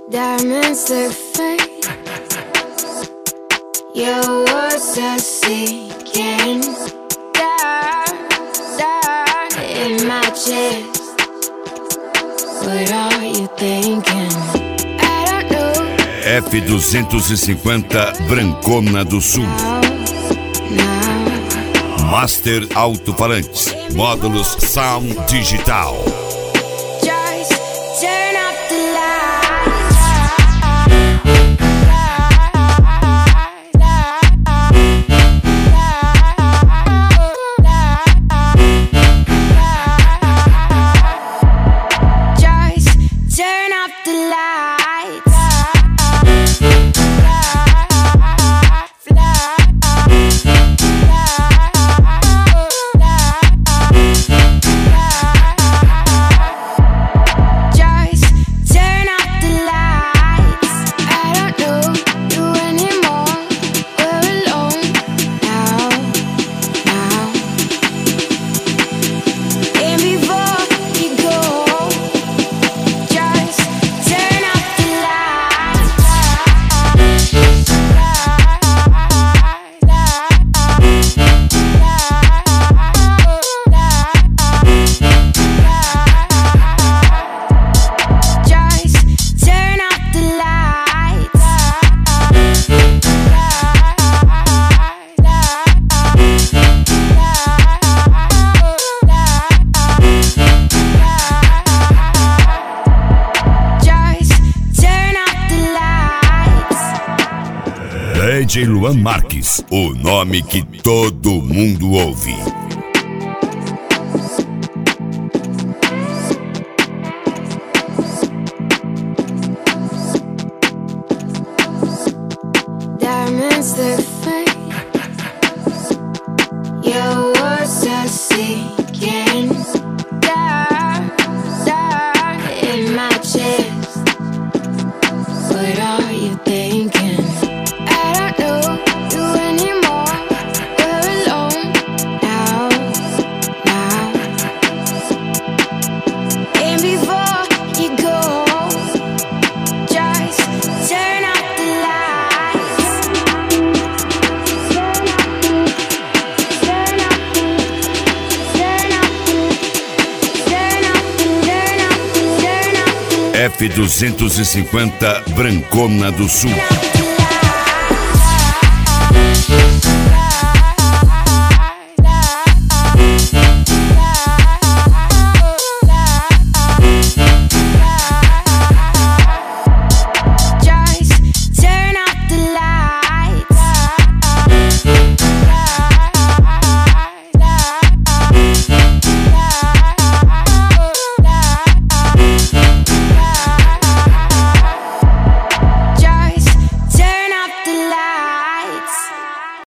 Diamonds look fake. Your words are sinking down in my chest. What are you thinking? I don't know. F250 Brancona do Sul. Master Alto-Falantes. Módulos Sound Digital. Just turn up the DJ Luan Marques, o nome que todo mundo ouve. diamonds look fake. Your words are sinking down in my chest. What are you thinking? F250 Brancona do Sul.